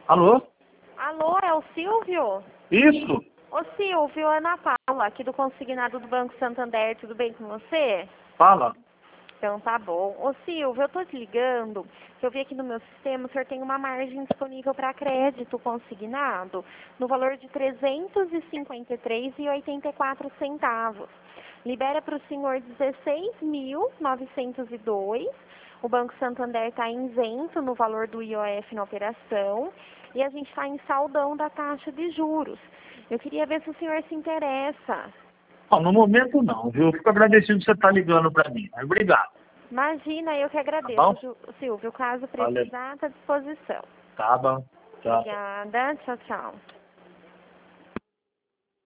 Alô? Alô, é o Silvio? Isso? Ô Silvio, é Ana Paula, aqui do Consignado do Banco Santander, tudo bem com você? Fala. Então tá bom. Ô Silvio, eu tô te ligando, que eu vi aqui no meu sistema, o senhor tem uma margem disponível para crédito consignado no valor de R$ 353,84. Libera para o senhor 16.902. O Banco Santander está isento no valor do IOF na operação e a gente está em saldão da taxa de juros. Eu queria ver se o senhor se interessa. Ó, no momento não, viu? Eu fico agradecido que você está ligando para mim. Mas obrigado. Imagina, eu que Tá agradeço, bom? Silvio. Caso Valeu. precisar, está à disposição. Tá bom. Tchau. Obrigada. Tchau, tchau.